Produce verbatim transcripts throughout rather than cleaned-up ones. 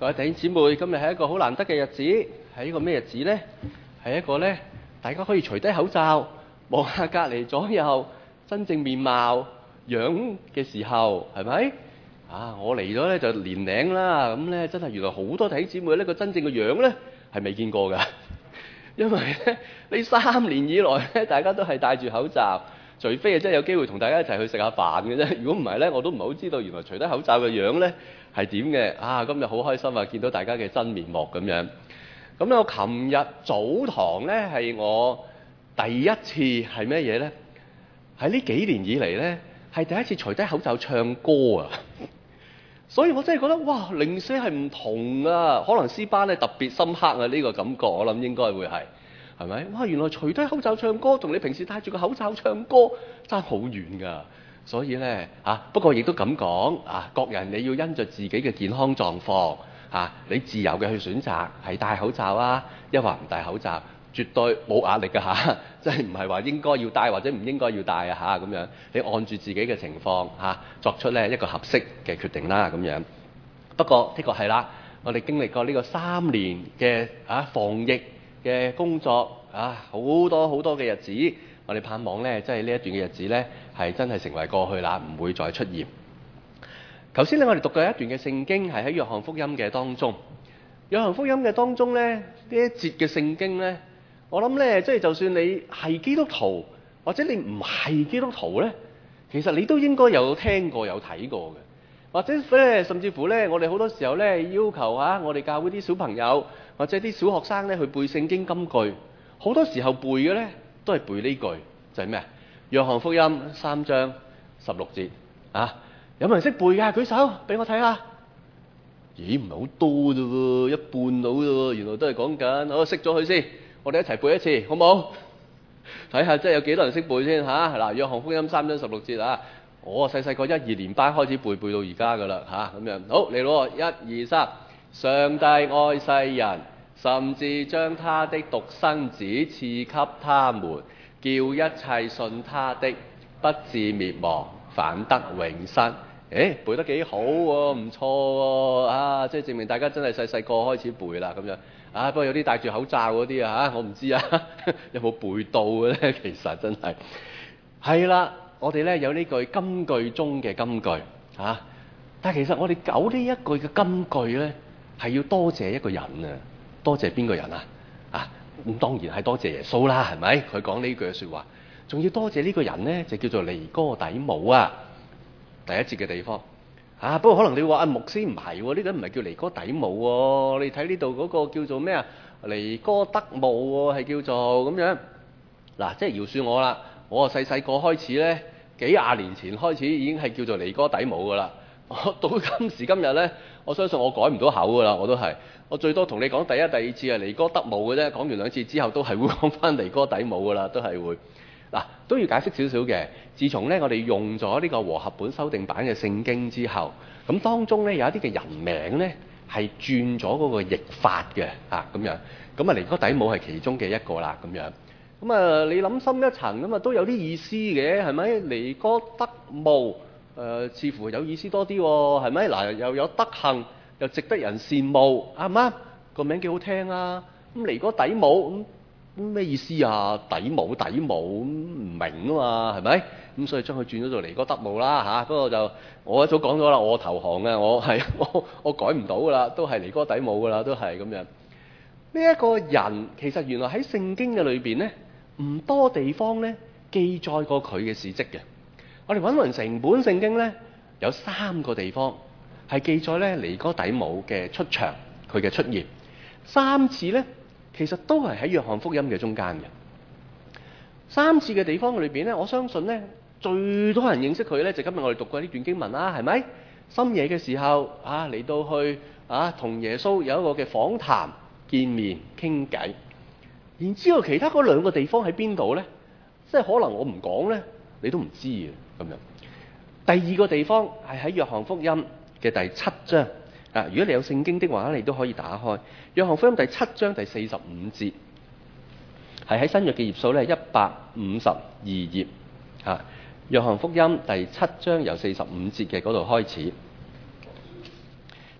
各位弟兄姊妹，今日係一個好難得嘅日子，係一個咩日子呢？係一個呢，大家可以除低口罩，望下隔離左右真正面貌樣嘅時候，係咪？啊，我嚟咗呢就年零啦，咁呢真係原來好多弟兄姊妹呢個真正嘅樣呢係未見過㗎，因為呢呢三年以來呢，大家都係戴住口罩。除非係真係有機會同大家一齊去食下飯嘅啫，如果唔係呢，我都唔係好知道原來除低口罩嘅樣呢係點嘅。啊，今日好開心啊，見到大家嘅真面目咁樣。咁咧，我琴日早堂呢係我第一次係咩嘢呢？喺呢幾年以嚟呢，係第一次除低口罩唱歌啊！所以我真係覺得哇，零舍係唔同啊！可能詩班咧特別深刻啊，呢個感覺我諗應該會係。係咪？哇！原來除低口罩唱歌，同你平時戴住個口罩唱歌爭好遠㗎。所以呢，啊，不過亦都咁講啊，各人你要因着自己嘅健康狀況啊，你自由嘅去選擇係戴口罩啊，抑或唔戴口罩，絕對冇壓力㗎嚇。即係唔係話應該要戴或者唔應該要戴啊嚇咁樣。你按住自己嘅情況嚇、啊，作出呢一個合適嘅決定啦咁樣。不過的確係啦，我哋經歷過呢個三年嘅啊防疫嘅工作啊，好多好多嘅日子，我哋盼望呢，即係呢一段嘅日子呢，係真係成為過去啦，唔會再出現。頭先呢，我哋讀過一段嘅聖經，係喺約翰福音嘅當中。約翰福音嘅當中呢，呢一節嘅聖經呢，我諗呢，即係就算你係基督徒，或者你唔係基督徒呢，其實你都應該有聽過、有睇過嘅。或者咧，甚至乎咧，我哋好多時候咧要求啊，我哋教會啲小朋友或者啲小學生咧去背聖經金句，好多時候背嘅咧都係背呢句，就係咩啊？約翰福音三章十六節啊！有冇人識背㗎？舉手俾我睇下。咦，唔係好多啫喎，一半到啫喎，原來都係講緊，好，識咗佢先，我哋一齊背一次，好冇？睇下真係有幾多人識背先嚇。嗱，約翰福音三章十六節啊！我細細個一二年班開始背，背到而家噶啦嚇咁樣。好，嚟咯，一二三。上帝愛世人，甚至將他的獨生子賜給他們，叫一切信他的不至滅亡，反得永生。誒，背得幾好喎，唔錯喎啊！即係證明大家真係細細個開始背啦咁樣。啊，不過有啲戴住口罩嗰啲啊嚇，我唔知啊，有冇背到嘅咧？其實真係係啦。我哋咧有呢句金句中嘅金句啊，但係其實我哋講呢一句嘅金句咧，係要多謝一個人啊，多謝邊個人啊？啊，咁當然係多謝耶穌啦，係咪？佢講呢句嘅説話，仲要多謝呢個人咧，就叫做尼哥底母啊。第一節嘅地方啊，不過可能你話啊，牧師唔係喎，呢個唔係叫尼哥底母喎，你睇呢度嗰個叫做咩啊？尼哥德慕喎，係叫做咁樣。嗱，即係饒恕我啦。我細細個開始咧，幾廿年前開始已經係叫做尼哥底母噶啦。我到今時今日咧，我相信我改唔到口噶啦，我都係。我最多同你講第一、第二次係尼哥德慕嘅啫，講完兩次之後都係會講翻尼哥底母噶啦，都係會。嗱，都要解釋少少嘅。自從咧我哋用咗呢個和合本修訂版嘅聖經之後，咁當中咧有一啲嘅人名咧係轉咗嗰個譯法嘅啊咁樣。咁啊尼哥底母係其中嘅一個啦咁樣。咁啊，你諗深一層咁啊，都有啲意思嘅，係咪？尼哥德慕，誒、呃，似乎有意思多啲喎，係咪？嗱，又有德行，又值得人羨慕，啱唔啱？個名幾好聽啊！咁尼哥底母，咁咩意思啊？底母底母唔明啊嘛，係咪？咁所以將佢轉咗做尼哥德慕啦嚇。不過就我一早講咗啦，我投降嘅，我係我我改唔到噶啦，都係尼哥底母噶啦，都係咁樣。呢、這、一個人其實原來喺聖經嘅裏邊咧，唔多地方咧記載過佢嘅事蹟嘅。我哋揾勻成本聖經咧，有三個地方係記載咧尼哥底母嘅出場，佢嘅出現三次咧，其實都係喺約翰福音嘅中間嘅。三次嘅地方裏邊咧，我相信咧最多人認識佢咧，就今日我哋讀過呢段經文啦，係咪？深夜嘅時候啊，嚟到去啊同耶穌有一個嘅訪談、見面、傾偈。然之後，其他嗰兩個地方喺邊度呢？即係可能我唔講呢，你都唔知嘅咁樣。第二個地方係喺約翰福音嘅第七章啊。如果你有聖經的話，你都可以打開約翰福音第七章第四十五節，係喺新約嘅頁數呢，一百五十二頁啊。約翰福音第七章由四十五節嘅嗰度開始。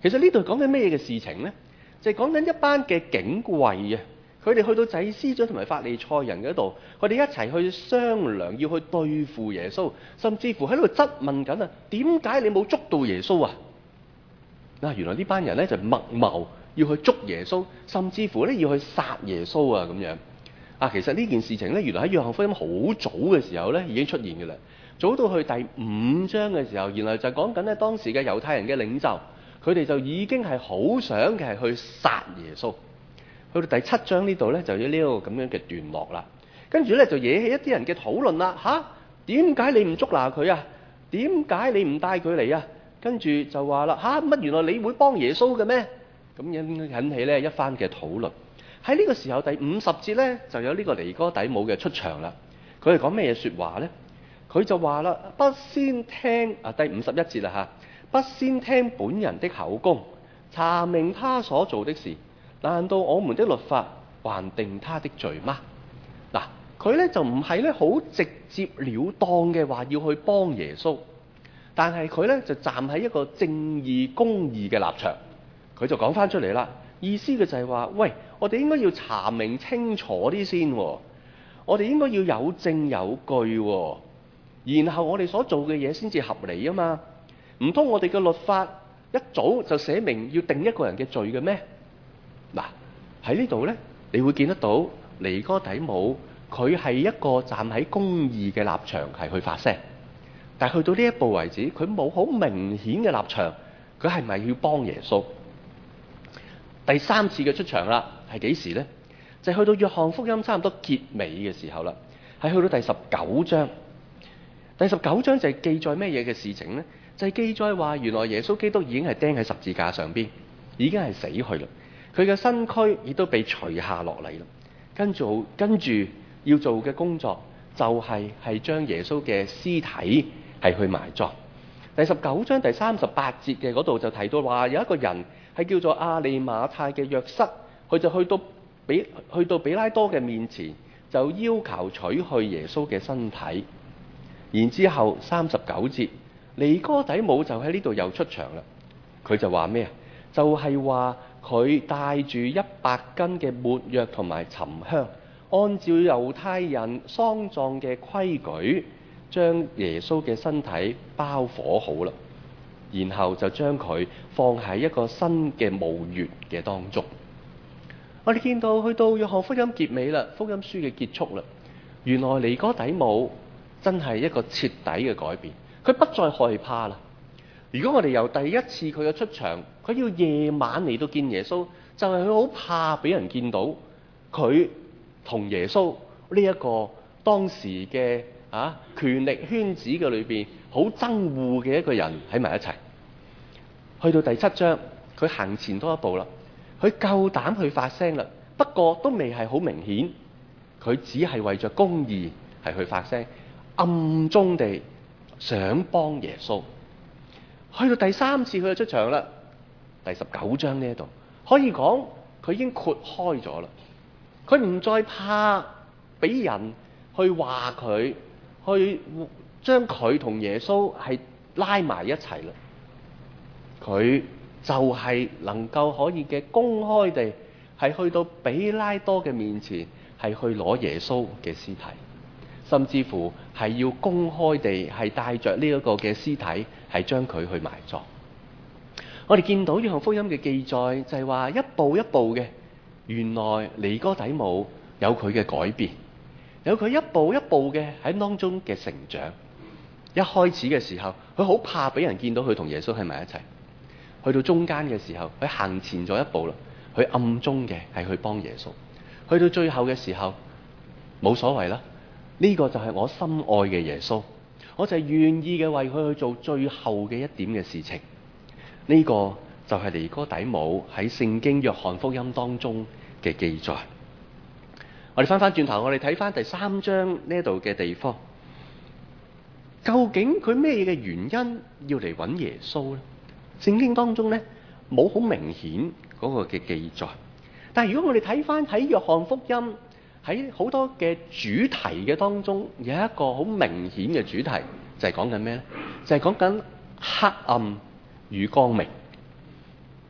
其實呢度講緊咩嘅事情呢？就係講緊一班嘅警衛啊，佢哋去到祭司長同埋法利賽人嗰度，佢哋一齊去商量要去對付耶穌，甚至乎喺度質問緊啊，點解你冇捉到耶穌啊？嗱，原來呢班人咧就密謀要去捉耶穌，甚至乎咧要去殺耶穌啊咁樣。啊，其實呢件事情咧，原來喺約翰福音好早嘅時候咧已經出現嘅啦。早到去第五章嘅時候，原來就講緊咧當時嘅猶太人嘅領袖，佢哋就已經係好想嘅係去殺耶穌。去到第七章呢度咧，就有呢個咁樣嘅段落啦。跟住咧就惹起一啲人嘅討論啦。吓，點解你唔捉拿佢啊？點解你唔帶佢嚟啊？跟住就話啦，吓，乜原來你會幫耶穌嘅咩？咁引引起咧一番嘅討論。喺呢個時候第五十節咧就有呢個尼哥底母嘅出場啦。佢係講咩嘢說話咧？佢就話啦，不先聽啊，第五十一節啦吓，不先聽本人的口供，查明他所做的事，難道我們的律法還定他的罪嗎？嗱，佢咧就唔係咧好直接了當嘅話要去幫耶穌，但係佢咧就站喺一個正義公義嘅立場，佢就講翻出嚟啦。意思嘅就係話，喂，我哋應該要查明清楚啲先，我哋應該要有證有據，然後我哋所做嘅嘢先至合理啊嘛。唔通我哋嘅律法一早就寫明要定一個人嘅罪嘅咩？嗱，喺呢度呢，你會見得到尼哥底母佢係一個站喺公義嘅立場係去發聲，但係去到呢一步為止，佢冇好明顯嘅立場，佢係咪要幫耶穌？第三次嘅出場啦，係幾時呢？就係去到約翰福音差唔多結尾嘅時候啦，係去到第十九章。第十九章就係記載咩嘢嘅事情呢？就係記載話，原來耶穌基督已經係釘喺十字架上邊，已經係死去啦。佢嘅身軀亦都被除下落嚟啦。跟住跟住要做嘅工作就係係將耶穌嘅屍體係去埋葬。第十九章第三十八節嘅嗰度就提到話，有一個人係叫做亞利馬太嘅約瑟，佢就去到比去到比拉多嘅面前，就要求取去耶穌嘅身體。然之後三十九節，尼哥底母就喺呢度又出場啦。佢就話咩啊？就係話佢帶住一百斤嘅沒藥同埋沉香，按照猶太人喪葬嘅規矩，將耶穌嘅身體包火好啦，然後就將佢放喺一個新嘅墓穴嘅當中。我哋見到去到約翰福音結尾啦，福音書嘅結束啦，原來尼哥底母真係一個徹底嘅改變，佢不再害怕啦。如果我哋由第一次佢嘅出場，佢要夜晚嚟到見耶穌，就係佢好怕俾人見到佢同耶穌呢一個當時嘅啊權力圈子嘅裏邊好憎惡嘅一個人喺埋一齊。去到第七章，佢行前多一步啦，佢夠膽去發聲啦。不過都未係好明顯，佢只係為着公義係去發聲，暗中地想幫耶穌。去到第三次佢就出場啦，第十九章呢一度可以講佢已經豁開咗啦，佢唔再怕俾人去話佢，去將佢同耶穌係拉埋一齊啦。佢就係能夠可以嘅公開地係去到比拉多嘅面前，係去攞耶穌嘅屍體，甚至乎係要公開地係帶着呢一個嘅屍體係將佢去埋葬。我哋見到約翰福音嘅記載就係話一步一步嘅，原來尼哥底母有佢嘅改變，有佢一步一步嘅喺當中嘅成長。一開始嘅時候，佢好怕俾人見到佢同耶穌喺埋一齊。去到中間嘅時候，佢行前咗一步啦，佢暗中嘅係去幫耶穌。去到最後嘅時候，冇所謂啦，呢個就係我心愛嘅耶穌，我就係願意嘅為佢去做最後嘅一點嘅事情。呢個就係尼哥底母喺聖經約翰福音當中嘅記載。我哋翻翻轉頭，我哋睇翻第三章呢度嘅地方，究竟佢咩嘅原因要嚟揾耶穌呢？聖經當中咧冇好明顯嗰個嘅記載，但係如果我哋睇翻喺約翰福音喺好多嘅主題嘅當中，有一個好明顯嘅主題就係講緊咩咧？就係講緊黑暗與光明。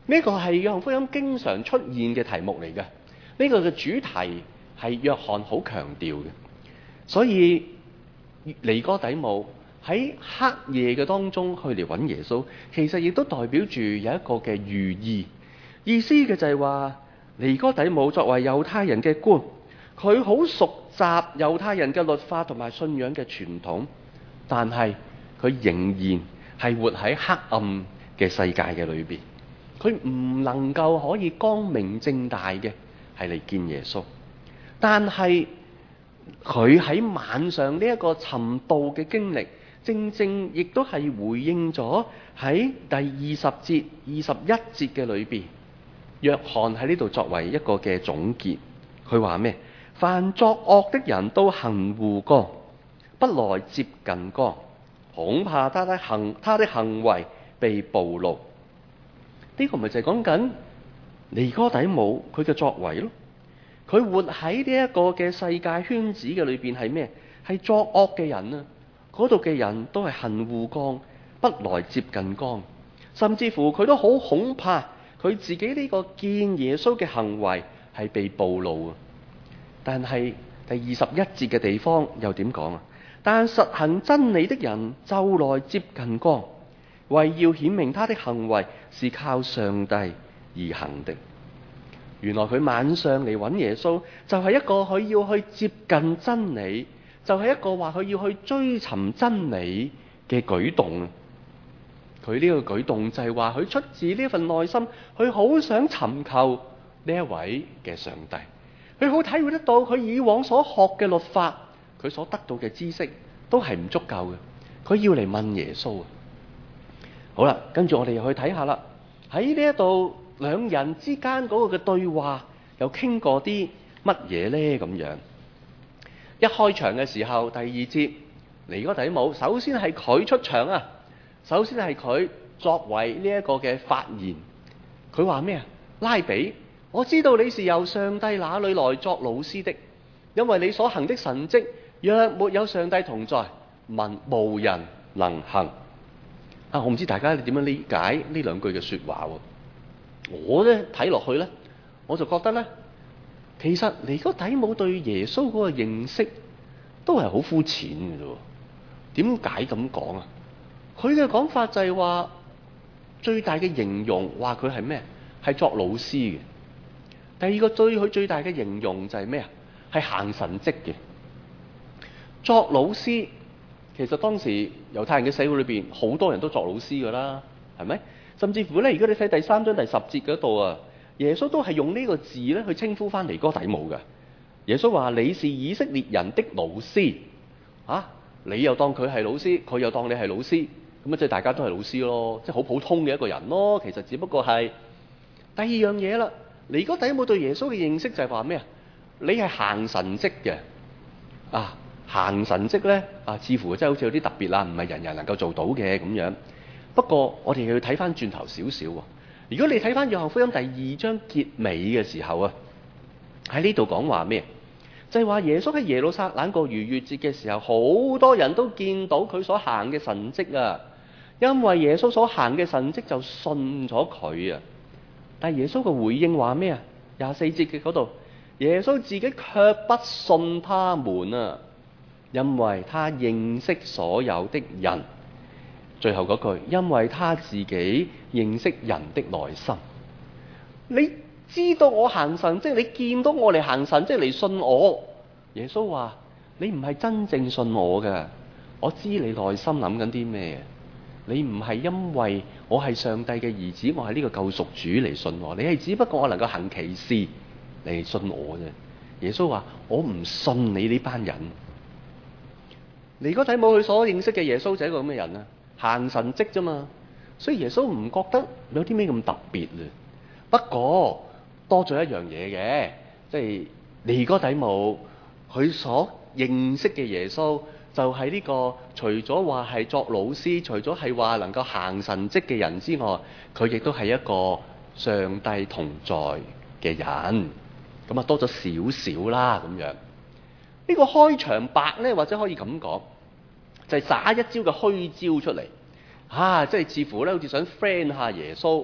呢個係約翰福音經常出現嘅題目嚟嘅，呢個嘅主題係約翰好強調嘅。所以尼哥底母喺黑夜嘅當中去嚟揾耶穌，其實亦都代表住有一個嘅寓意，意思嘅就係話尼哥底母作為猶太人嘅官，佢好熟習猶太人嘅律法同埋信仰嘅傳統，但係佢仍然係活喺黑暗嘅世界嘅裏邊，佢唔能夠可以光明正大嘅係嚟見耶穌。但係佢喺晚上呢一個尋道嘅經歷，正正亦都係回應咗喺第二十節、二十一節嘅裏邊，約翰喺呢度作為一個嘅總結。佢話咩？凡作惡的人都恨惡光，不來接近光，恐怕他的行他的行為被暴露。呢個咪就係講緊尼哥底母佢嘅作為咯。佢活喺呢一個嘅世界圈子嘅裏邊係咩？係作惡嘅人啊！嗰度嘅人都係恨惡光，不來接近光，甚至乎佢都好恐怕佢自己呢個見耶穌嘅行為係被暴露啊！但係第二十一節嘅地方又點講啊？但實行真理的人就來接近光，為要顯明他的行為是靠上帝而行的。原來佢晚上嚟揾耶穌，就係一個佢要去接近真理，就係一個話佢要去追尋真理嘅舉動。佢呢個舉動就係話佢出自呢份內心，佢好想尋求呢一位嘅上帝。佢好體會得到佢以往所學嘅律法，佢所得到嘅知識都係唔足夠嘅。佢要嚟問耶穌啊！好啦，跟住我哋又去睇下啦。喺呢一度兩人之間嗰個嘅對話又傾過啲乜嘢呢？咁樣一開場嘅時候，第二節尼哥底母首先係佢出場啊！首先係佢作為呢一個嘅發言。佢話咩啊？拉比，我知道你是由上帝那裏來作老師的，因為你所行的神蹟，若沒有上帝同在，民無人能行。啊，我唔知大家你點樣理解呢兩句嘅說話喎？我咧睇落去咧，我就覺得咧，其實尼哥底母對耶穌嗰個認識都係好膚淺嘅啫。點解咁講啊？佢嘅講法就係話，最大嘅形容話佢係咩？係作老師嘅。第二個對佢最大嘅形容就係咩啊？係行神蹟嘅。作老師，其實當時猶太人嘅社會裏邊，好多人都作老師噶啦，係咪？甚至乎咧，如果你睇第三章第十節嗰度啊，耶穌都係用呢個字咧去稱呼翻尼哥底母嘅。耶穌話：你是以色列人的老師，啊，你又當佢係老師，佢又當你係老師，咁啊即係大家都係老師咯，即係好普通嘅一個人咯。其實只不過係第二樣嘢啦。尼哥底母對耶穌嘅認識就係話咩啊？你係行神蹟嘅啊！行神蹟咧啊，似乎真係好似有啲特別啦，唔係人人能夠做到嘅咁樣。不過我哋又要睇翻轉頭少少喎。如果你睇翻約翰福音第二章結尾嘅時候啊，喺呢度講話咩？就係話耶穌喺耶路撒冷過逾越節嘅時候，好多人都見到佢所行嘅神蹟啊。因為耶穌所行嘅神蹟就信咗佢啊。但係耶穌嘅回應話咩啊？廿四節嘅嗰度，耶穌自己卻不信他們啊，因為他認識所有的人。最後嗰句，因為他自己認識人的內心。你知道我行神蹟，即係你見到我嚟行神蹟，即係嚟信我。耶穌話：你唔係真正信我嘅，我知你內心諗緊啲咩。你唔係因為我係上帝嘅兒子，我係呢個救贖主嚟信我，你係只不過我能夠行奇事嚟信我啫。耶穌話：我唔信你呢班人。尼哥底母佢所認識嘅耶穌就係一個咁嘅人啊，行神蹟啫嘛，所以耶穌唔覺得有啲咩咁特別啊。不過多咗一樣嘢嘅，即係尼哥底母佢所認識嘅耶穌。就係呢個，除咗話係作老師，除咗係話能夠行神蹟嘅人之外，佢亦都係一個上帝同在嘅人。咁啊多咗少少啦咁樣。呢個開場白咧，或者可以咁講，就係撒一招嘅虛招出嚟，啊，即係似乎咧好似想 friend 下耶穌，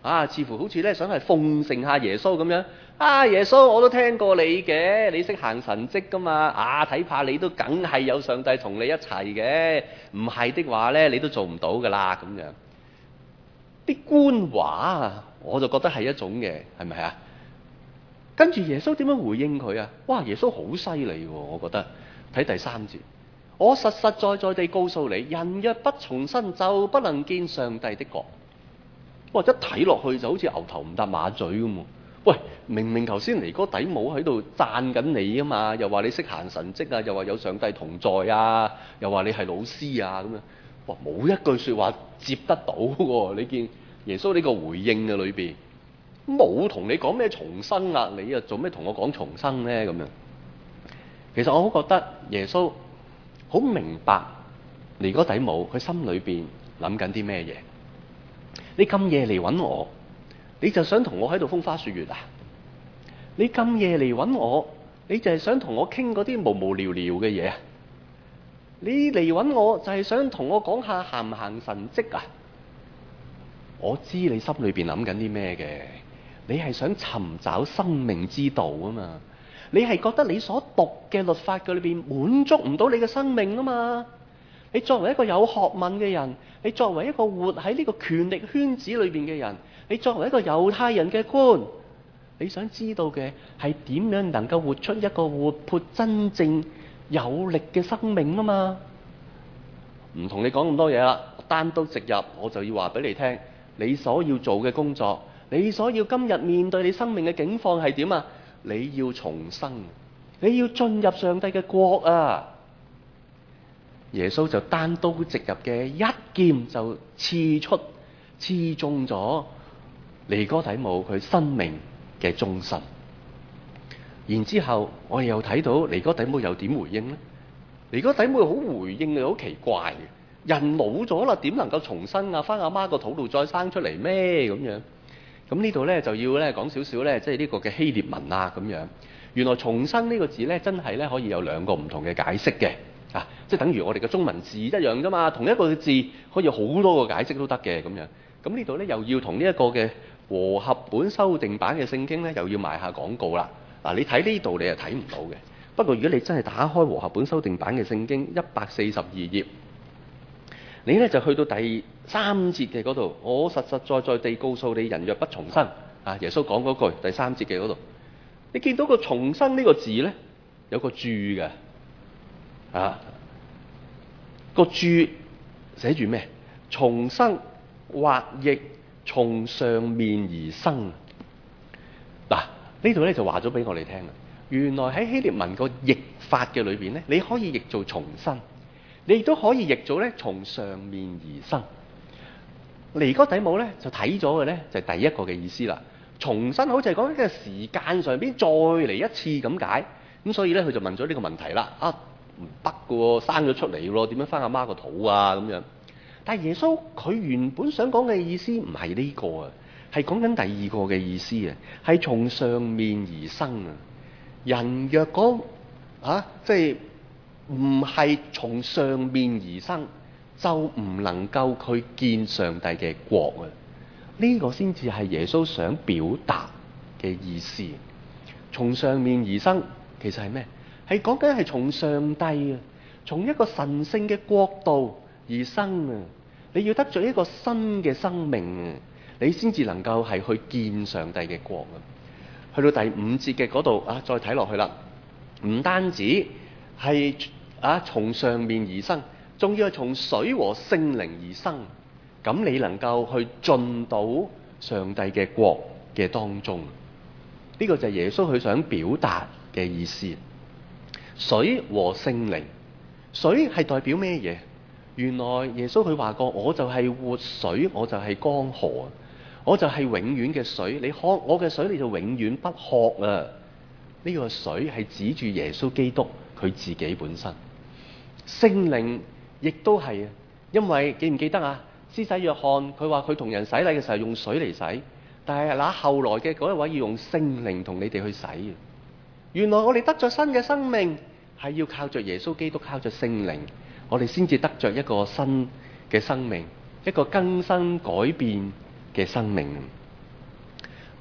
啊，似乎好似咧想係奉承下耶穌咁樣。啊，耶穌我都聽過你嘅，你識行神蹟噶嘛？啊，睇怕你都梗係有上帝同你一齊嘅，唔係的話咧，你都做唔到噶啦咁樣。啲官話啊，我就覺得係一種嘅，係咪啊？跟住耶穌點樣回應佢啊？哇！耶穌好犀利喎，我覺得睇第三節，我實實在在地告訴你，人若不重生，就不能見上帝的國。哇！一睇落去就好似牛頭唔搭馬嘴咁喎。喂，明明頭先尼哥底母喺度讚緊你啊嘛，又話你識行神蹟啊，又話有上帝同在啊，又話你係老師啊咁樣。哇！冇一句說話接得到喎。你見耶穌呢個回應嘅裏邊冇同你講咩重生啊，你又做咩同我講重生呢？咁樣。其實我好覺得耶穌好明白尼哥底母佢心裏邊諗緊啲咩嘢。你咁夜嚟揾我，你就想同我喺度風花雪月啊？你咁夜嚟揾我，你就係想同我傾嗰啲無無聊聊嘅嘢啊？你嚟揾我就係想同我講下行唔行神蹟啊？我知你心裏邊諗緊啲咩嘅，你係想尋找生命之道啊嘛？你係覺得你所讀嘅律法嘅裏邊滿足唔到你嘅生命啊嘛？你作為一個有學問嘅人，你作為一個活喺呢個權力圈子裏邊嘅人，你作為一個猶太人嘅官，你想知道嘅係點樣能夠活出一個活潑真正有力嘅生命啊嘛？唔同你講咁多嘢啦，單刀直入，我就要話俾你聽，你所要做嘅工作，你所要今日面對你生命嘅境況係點啊？你要重生，你要進入上帝嘅國啊！耶穌就單刀直入嘅一劍就刺出、刺中咗尼哥底母佢生命嘅中心。然之後我哋又睇到尼哥底母又點回應呢？尼哥底母好回應嘅，好奇怪嘅。人老咗啦，點能夠重生啊？翻阿媽個肚度再生出嚟咩？咁樣。咁呢度咧就要咧講少少咧，即係呢個嘅希臘文啊咁樣。原來重生呢個字咧，真係咧可以有兩個唔同嘅解釋嘅。啊，即係等於我哋嘅中文字一樣啫嘛，同一個字可以好多個解釋都得嘅咁樣。咁呢度咧又要同呢一個嘅和合本修訂版嘅聖經咧，又要賣下廣告啦。嗱、啊，你睇呢度你係睇唔到嘅。不過如果你真係打開和合本修訂版嘅聖經一百四十二頁，你咧就去到第三節嘅嗰度，我實實在在地告訴你，人若不重生，啊，耶穌講嗰句第三節嘅嗰度，你見到個重生呢個字咧，有個注嘅。啊！個注寫住咩？重生或譯從上面而生。嗱、啊，呢度咧就話咗俾我哋聽啦。原來喺希臘文個譯法嘅裏邊咧，你可以譯做重生，你亦都可以譯做咧從上面而生。尼哥底母咧就睇咗嘅咧就係、是、第一個嘅意思啦。重生好似係講緊個時間上邊再嚟一次咁解。咁所以咧佢就問咗呢個問題啦。啊！唔得嘅喎，生咗出嚟咯，點樣翻阿媽個肚啊咁樣？但係耶穌佢原本想講嘅意思唔係呢個啊，係講緊第二個嘅意思啊，係從上面而生啊。人若講啊，即係唔係從上面而生，就唔能夠去見上帝嘅國啊。呢個先至係耶穌想表達嘅意思。從上面而生，其實係咩？係講緊係從上帝啊，從一個神聖嘅國度而生啊！你要得着一個新嘅生命啊，你先至能夠係去見上帝嘅國啊！去到第五節嘅嗰度啊，再睇落去啦，唔單止係啊從上面而生，仲要係從水和聖靈而生，咁你能夠去進到上帝嘅國嘅當中。呢個就係耶穌佢想表達嘅意思。水和聖靈，水係代表咩嘢？原來耶穌佢話過，我就係活水，我就係江河，我就係永遠嘅水。你喝我嘅水，你就永遠不渴啊！呢個水係指住耶穌基督佢自己本身。聖靈亦都係啊，因為記唔記得啊？施洗約翰佢話佢同人洗禮嘅時候用水嚟洗，但係嗱後來嘅嗰一位要用聖靈同你哋去洗。原來我哋得咗新嘅生命，係要靠着耶穌基督，靠着聖靈，我哋先至得着一個新嘅生命，一個更新改變嘅生命。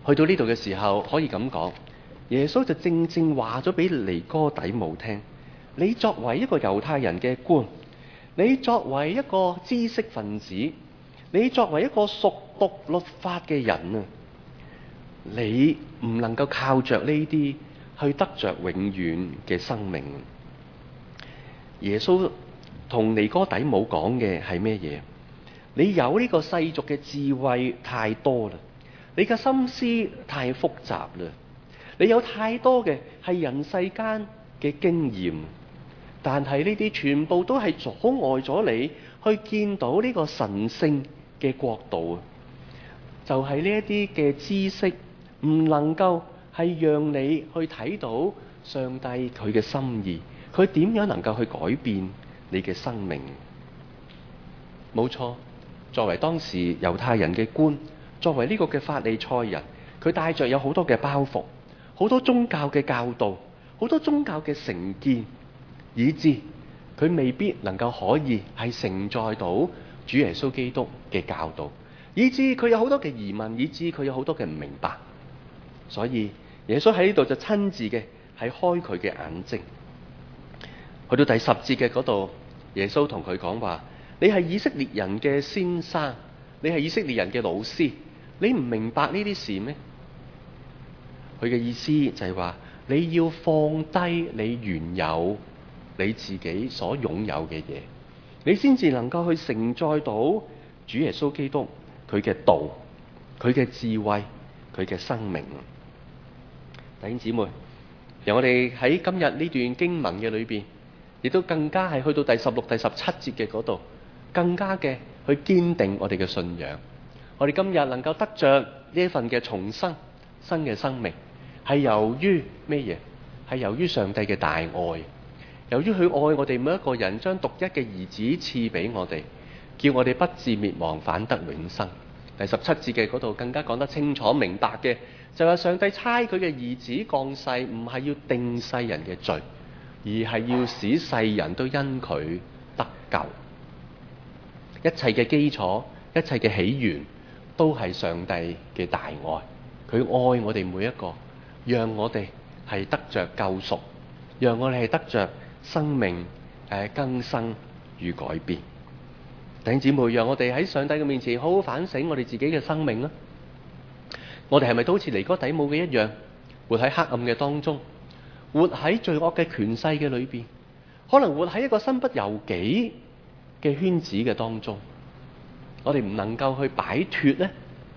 去到呢度嘅時候，可以咁講，耶穌就正正話咗俾尼哥底母聽，你作為一個猶太人嘅官，你作為一個知識分子，你作為一個熟讀律法嘅人啊，你唔能夠靠着呢啲去得着永遠嘅生命。耶穌同尼哥底母講嘅係咩嘢？你有呢個世俗嘅智慧太多啦，你嘅心思太複雜啦，你有太多嘅係人世間嘅經驗，但係呢啲全部都係阻礙咗你去見到呢個神聖嘅國度啊！就係呢一啲嘅知識唔能夠係讓你去睇到上帝佢嘅心意，佢點樣能夠去改變你嘅生命？冇錯，作為當時猶太人嘅官，作為呢個嘅法利賽人，佢帶着有好多嘅包袱，好多宗教嘅教導，好多宗教嘅成見，以致佢未必能夠可以係承載到主耶穌基督嘅教導，以致佢有好多嘅疑問，以致佢有好多嘅唔明白。所以耶穌喺呢度就親自嘅係開佢嘅眼睛。去到第十節嘅嗰度，耶穌同佢講話：你係以色列人嘅先生，你係以色列人嘅老師，你唔明白呢啲事咩？佢嘅意思就係話，你要放低你原有你自己所擁有嘅嘢，你先至能夠去承載到主耶穌基督佢嘅道、佢嘅智慧、佢嘅生命。弟兄姊妹，由我哋喺今日呢段經文嘅裏邊，亦都更加係去到第十六、第十七節嘅嗰度，更加嘅去堅定我哋嘅信仰。我哋今日能夠得着呢一份嘅重生、新嘅生命，係由於咩嘢？係由於上帝嘅大愛，由於佢愛我哋每一個人，將獨一嘅兒子賜俾我哋，叫我哋不至滅亡，反得永生。第十七節嘅嗰度更加講得清楚明白嘅，就係上帝差佢嘅兒子降世，唔係要定世人嘅罪，而係要使世人都因佢得救。一切嘅基礎，一切嘅起源，都係上帝嘅大愛。佢愛我哋每一個，讓我哋係得着救贖，讓我哋係得着生命誒更新與改變。弟兄姊妹，讓我哋喺上帝嘅面前好好反省我哋自己嘅生命啦。我哋係咪都好似尼哥底母嘅一樣，活喺黑暗嘅當中，活喺罪惡嘅權勢嘅裏邊，可能活喺一個身不由己嘅圈子嘅當中，我哋唔能夠去擺脫呢？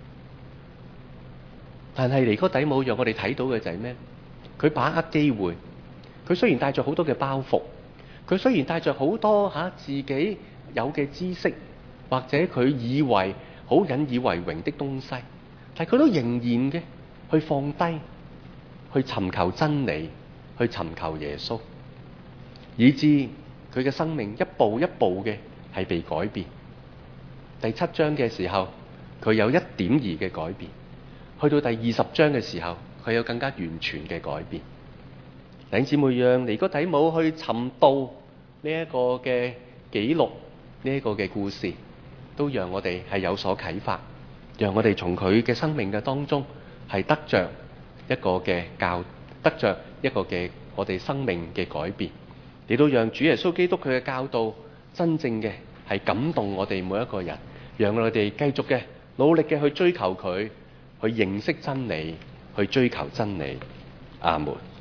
但係尼哥底母讓我哋睇到嘅就係咩？佢把握機會，佢雖然帶着好多嘅包袱，佢雖然帶着好多吓、啊、自己有嘅知識，或者佢以為好引以為榮的東西，但係佢都仍然嘅去放低，去尋求真理，去尋求耶穌，以致佢嘅生命一步一步嘅係被改變。第七章嘅時候，佢有一點二嘅改變；去到第二十章嘅時候，佢有更加完全嘅改變。弟兄姊妹，讓尼哥底母去尋到呢一個嘅記錄，呢一個嘅故事，都讓我哋係有所啟發，讓我哋從佢嘅生命嘅當中係得着一個嘅教，得着一個嘅我哋生命嘅改變，亦都讓主耶穌基督佢嘅教導真正嘅係感動我哋每一個人，讓我哋繼續嘅努力嘅去追求佢，去認識真理，去追求真理。阿門。